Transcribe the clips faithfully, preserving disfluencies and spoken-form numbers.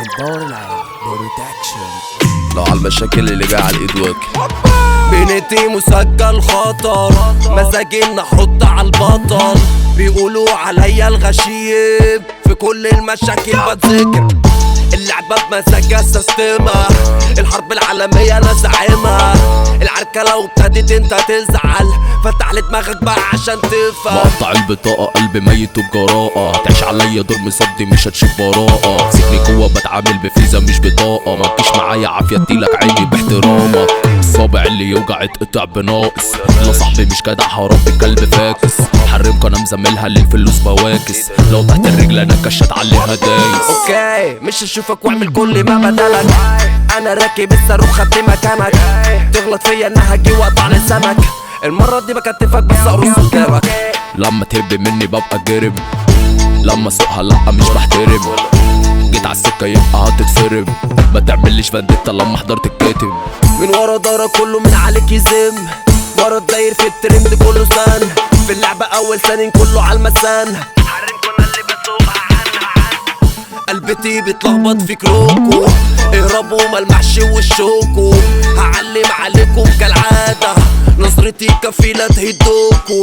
الباور العالي برودكشن. لو على المشاكل اللي جايه على الايد واكل بنتي مسجل خطر، مزاجي نحط على البطل. بيقولوا عليا الغشيم، في كل المشاكل بتذكر. اللعبة بمزاجها سيستمة، الحرب العالمية انا زعيمها. العركة لو ابتدت انت تزعل، فتح لي دماغك بقى عشان تفهم. مقطع البطاقة قلبي ميت وبجراءة، تعيش عليا دور مصدي مش هتشوف براءة. سيبني جوا بتعامل بفيزا مش بطاقة، ما تجيش معايا عافية اديلك عيني باحترامك. الصابع اللي يوجع اتقطع بناقص، لا صاحبي مش جدع هربي كلب فاكس. حرمك انا مزملها للفلوس بواكس، لو تحت الرجل انا كشت عليها دايس. اوكي مش هشوفك واعمل كل ما بدلك، انا راكب الصاروخ خدت مكانك. تغلط فيا انا هجي واقطع لسانك، المرة دي بكتفك بس اقرص قدامك. لما تهب مني ببقى جرب، لما اسوقها لا مش بحترم. جيت عالسكة يبقى هتتفرم، ما تعمليش فندتا لما حضرت الكاتب. من ورا دارك كله من عليك يزم، ورا الداير في الترند كله سن. في اللعبة اول ثاني كله عالمسان. حرمكوا اللي بسوقها عنها قلبتي بتلخبط في كروكو، اهربوا ملمحش وشوكو. هعلم عليكم كالعادة، نظرتي كفيلة تهدوكو.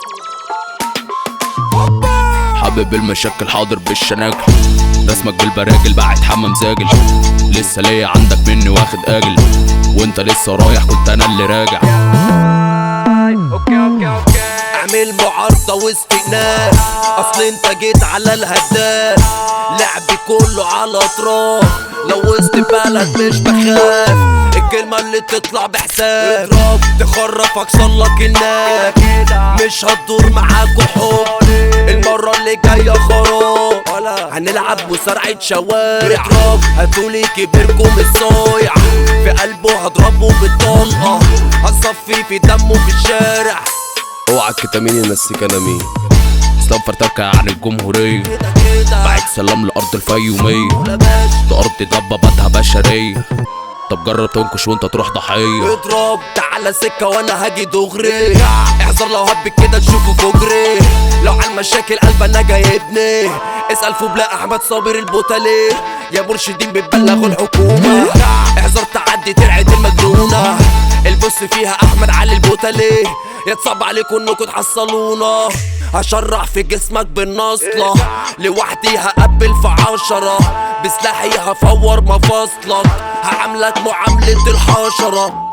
حابب المشاكل حاضر بالشناكل، رسمك بالبراجل بعد حمام زاجل. لسه ليا عندك مني واخد اجل، وانت لسه رايح كنت انا اللي راجع. اوكي اوكي اوكي اعمل معارضة واستئناف، اصل انت جيت على الهداف. لعبي كله على اطراف، لو وسط بلد مش بخاف. الكلمة اللي تطلع بحساب تخرفك صلك الناك، مش هتدور معاكوا حب. المرة اللي جاية خراب، هنلعب مصارعة شوارع. هاتولي كبيركم الصايع، في قلبه هضربه بالطلقة. هصفي في دمه في الشارع. اوعى الكتامين ينسيك انا مين، اسلام فرتكة عن الجمهورية. بعد سلام لأرض الفيومية، ده أرض دباباتها بشرية. طب جرب تنكش وانت تروح ضحية. اضرب تعالى سكة وانا هاجي دغري، احذر لو هبك كده تشوفه فجري. لو عالمشاكل قلب انا جايبني، اسأل فوبلا احمد صابر البوتالي. يا مرشدين بتبلغوا الحكومة، احذر تعدي ترعة المجنونة. البص فيها احمد علي البوتالي، يتصعب عليكم انكم تحصلونا. هشرح في جسمك بالنصلة، لوحدي هقبل في عشرة. بسلاحي هفور مفاصلك، هعاملك معاملة الحشرة.